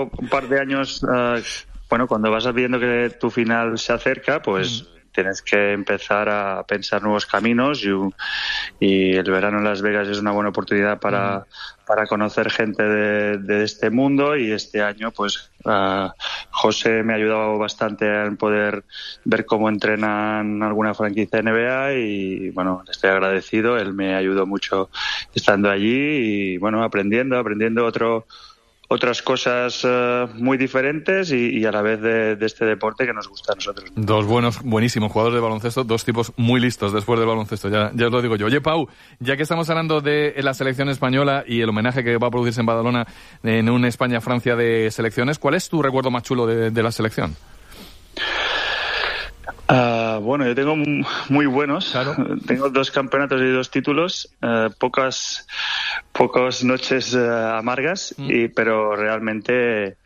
pasado un par de años, cuando vas viendo que tu final se acerca, pues tienes que empezar a pensar nuevos caminos y el verano en Las Vegas es una buena oportunidad para conocer gente de este mundo, y este año pues José me ha ayudado bastante en poder ver cómo entrenan alguna franquicia de NBA y bueno, le estoy agradecido. Él me ayudó mucho estando allí y bueno, aprendiendo otras cosas muy diferentes y a la vez de este deporte que nos gusta a nosotros. Dos buenísimos jugadores de baloncesto, dos tipos muy listos después del baloncesto, ya os lo digo yo. Oye, Pau, ya que estamos hablando de la selección española y el homenaje que va a producirse en Badalona en un España-Francia de selecciones, ¿cuál es tu recuerdo más chulo de la selección? Bueno, yo tengo muy buenos. Claro. Tengo 2 campeonatos y 2 títulos, pocas noches amargas, pero realmente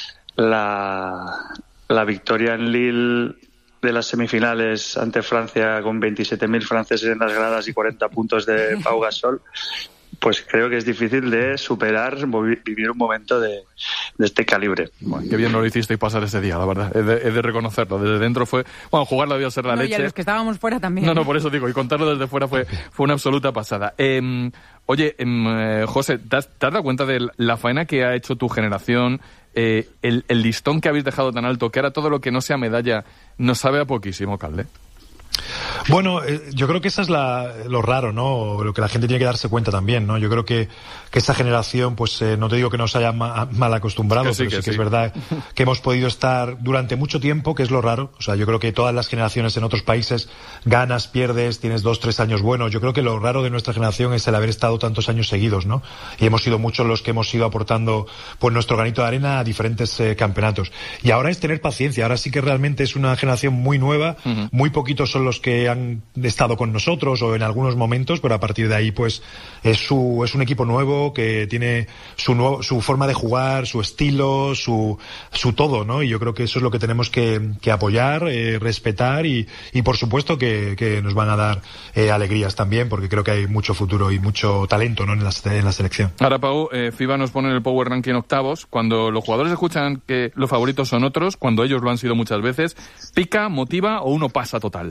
la victoria en Lille de las semifinales ante Francia con 27.000 franceses en las gradas y 40 puntos de Pau Gasol, pues creo que es difícil de superar, vivir un momento de este calibre. Bueno, qué bien lo hicisteis pasar ese día, la verdad. He de reconocerlo. Desde dentro fue... Bueno, jugarlo debió ser la leche. Y a los que estábamos fuera también. No, por eso digo. Y contarlo desde fuera fue una absoluta pasada. Oye, José, ¿te has dado cuenta de la faena que ha hecho tu generación? El listón que habéis dejado tan alto, que ahora todo lo que no sea medalla nos sabe a poquísimo, Calde. Bueno, yo creo que eso es lo raro, ¿no? Lo que la gente tiene que darse cuenta también, ¿no? Yo creo que esa generación, pues no te digo que nos haya mal acostumbrado, pero sí que es verdad que hemos podido estar durante mucho tiempo, que es lo raro. O sea, yo creo que todas las generaciones en otros países ganas, pierdes, tienes 2-3 años buenos. Yo creo que lo raro de nuestra generación es el haber estado tantos años seguidos, ¿no? Y hemos sido muchos los que hemos ido aportando pues nuestro granito de arena a diferentes campeonatos. Y ahora es tener paciencia. Ahora sí que realmente es una generación muy nueva, muy poquitos son los que han estado con nosotros o en algunos momentos, pero a partir de ahí pues es un equipo nuevo que tiene su forma de jugar, su estilo, su todo, ¿no? Y yo creo que eso es lo que tenemos que apoyar, respetar y por supuesto que nos van a dar alegrías también, porque creo que hay mucho futuro y mucho talento, ¿no? en la selección. Ahora, Pau, FIBA nos pone en el Power Ranking octavos. Cuando los jugadores escuchan que los favoritos son otros, cuando ellos lo han sido muchas veces, ¿pica, motiva o uno pasa total?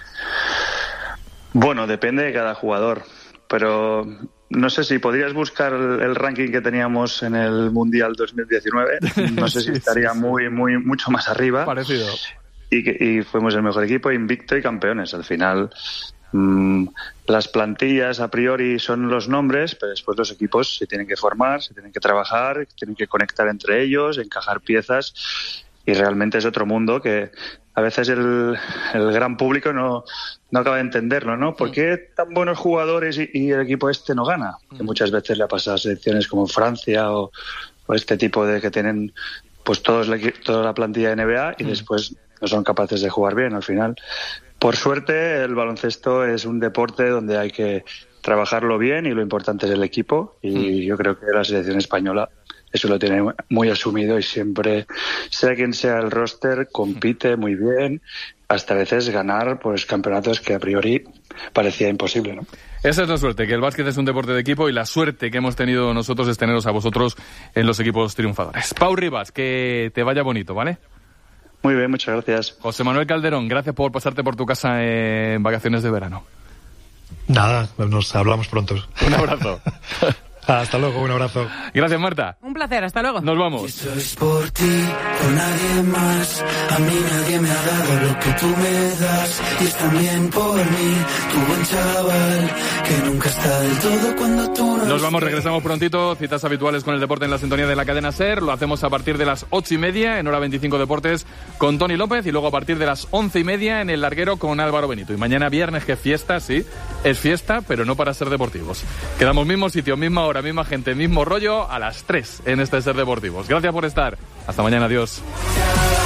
Bueno, depende de cada jugador, pero no sé si podrías buscar el ranking que teníamos en el Mundial 2019, no sé si estaría mucho más arriba. Parecido. Y fuimos el mejor equipo, invicto y campeones. Al final, las plantillas a priori son los nombres, pero después los equipos se tienen que formar, se tienen que trabajar, tienen que conectar entre ellos, encajar piezas, y realmente es otro mundo que a veces el gran público no acaba de entenderlo, ¿no? ¿Por qué tan buenos jugadores y el equipo este no gana? Que muchas veces le ha pasado a selecciones como Francia o este tipo de que tienen pues toda la plantilla de NBA y después no son capaces de jugar bien al final. Por suerte, el baloncesto es un deporte donde hay que trabajarlo bien y lo importante es el equipo, y yo creo que la selección española eso lo tiene muy asumido y siempre, sea quien sea el roster, compite muy bien, hasta a veces ganar pues campeonatos que a priori parecía imposible, ¿no? Esa es la suerte, que el básquet es un deporte de equipo, y la suerte que hemos tenido nosotros es teneros a vosotros en los equipos triunfadores. Pau Ribas, que te vaya bonito, ¿vale? Muy bien, muchas gracias. José Manuel Calderón, gracias por pasarte por tu casa en vacaciones de verano. Nada, nos hablamos pronto. Un abrazo. Hasta luego, un abrazo. Gracias, Marta. Un placer, hasta luego. Nos vamos. Esto es por ti, por nadie más. A mí nadie me ha dado lo que tú me das. Y es también por mí, tu buen chaval, que nunca está del todo cuando tú no. Nos vamos, regresamos prontito. Citas habituales con el deporte en la sintonía de la cadena SER. Lo hacemos a partir de las 8:30 en Hora 25 Deportes con Tony López, y luego a partir de las 11:30 en El Larguero con Álvaro Benito. Y mañana viernes, que fiesta, sí, es fiesta, pero no para ser deportivos. Quedamos mismo sitio, misma hora, misma gente, mismo rollo, a las 3 en este Ser Deportivos. Gracias por estar. Hasta mañana, adiós.